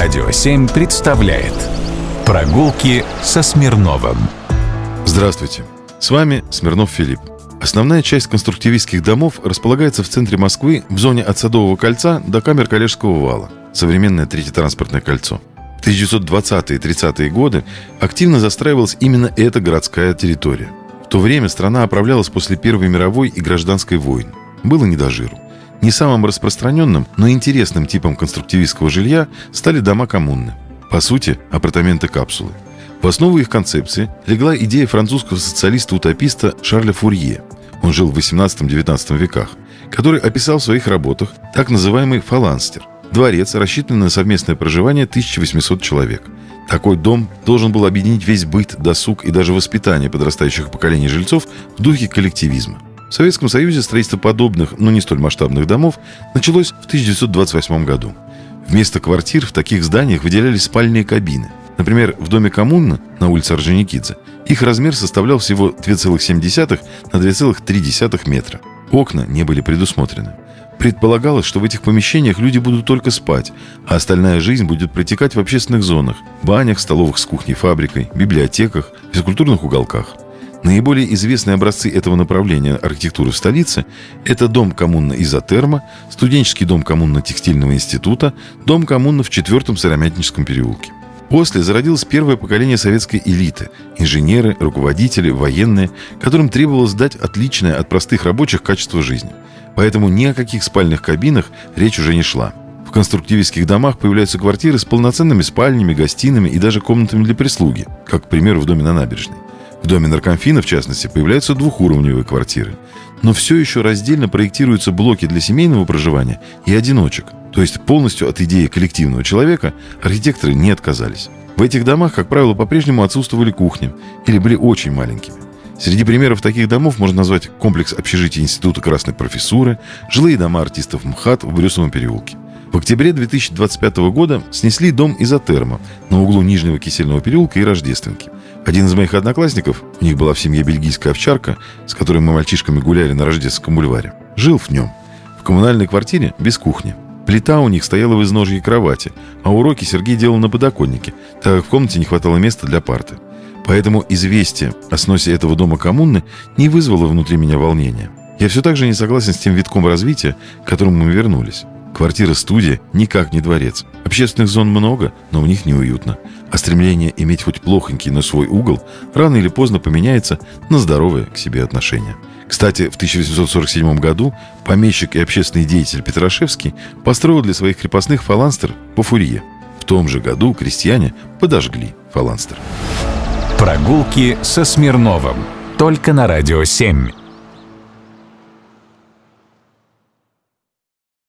Радио 7 представляет «Прогулки со Смирновым». Здравствуйте, с вами Смирнов Филипп. Основная часть конструктивистских домов располагается в центре Москвы в зоне от Садового кольца до камер Коллежского вала, современное Третье транспортное кольцо. В 1920-е и 30-е годы активно застраивалась именно эта городская территория. В то время страна оправлялась после Первой мировой и гражданской войн. Было не до жиру. Не самым распространенным, но интересным типом конструктивистского жилья стали дома коммуны. По сути, апартаменты-капсулы. В основу их концепции легла идея французского социалиста-утописта Шарля Фурье. Он жил в XVIII-XIX веках, который описал в своих работах так называемый фаланстер – дворец, рассчитанный на совместное проживание 1800 человек. Такой дом должен был объединить весь быт, досуг и даже воспитание подрастающих поколений жильцов в духе коллективизма. В Советском Союзе строительство подобных, но не столь масштабных домов началось в 1928 году. Вместо квартир в таких зданиях выделялись спальные кабины. Например, в доме коммуны на улице Орджоникидзе их размер составлял всего 2,7 на 2,3 метра. Окна не были предусмотрены. Предполагалось, что в этих помещениях люди будут только спать, а остальная жизнь будет протекать в общественных зонах – банях, столовых с кухней-фабрикой, библиотеках, физкультурных уголках. Наиболее известные образцы этого направления архитектуры в столице – это дом коммуна Изотерма, студенческий дом коммуна Текстильного института, дом коммуна в 4-м Сыромятническом переулке. После зародилось первое поколение советской элиты – инженеры, руководители, военные, которым требовалось дать отличное от простых рабочих качество жизни. Поэтому ни о каких спальных кабинах речь уже не шла. В конструктивистских домах появляются квартиры с полноценными спальнями, гостиными и даже комнатами для прислуги, как, к примеру, в доме на Набережной. В доме наркомфина, в частности, появляются двухуровневые квартиры. Но все еще раздельно проектируются блоки для семейного проживания и одиночек. То есть полностью от идеи коллективного человека архитекторы не отказались. В этих домах, как правило, по-прежнему отсутствовали кухни или были очень маленькими. Среди примеров таких домов можно назвать комплекс общежитий Института Красной Профессуры, жилые дома артистов МХАТ в Брюсовом переулке. В октябре 2025 года снесли дом Изотерма на углу Нижнего Кисельного переулка и Рождественки. Один из моих одноклассников, у них была в семье бельгийская овчарка, с которой мы мальчишками гуляли на Рождественском бульваре, жил в нем. В коммунальной квартире без кухни. Плита у них стояла в изножье кровати, а уроки Сергей делал на подоконнике, так как в комнате не хватало места для парты. Поэтому известие о сносе этого дома коммуны не вызвало внутри меня волнения. Я все так же не согласен с тем витком развития, к которому мы вернулись. Квартира-студия никак не дворец. Общественных зон много, но в них неуютно. А стремление иметь хоть плохонький, но свой угол рано или поздно поменяется на здоровое к себе отношение. Кстати, в 1847 году помещик и общественный деятель Петрашевский построил для своих крепостных фаланстер по Фурье. В том же году крестьяне подожгли фаланстер. Прогулки со Смирновым. Только на Радио 7.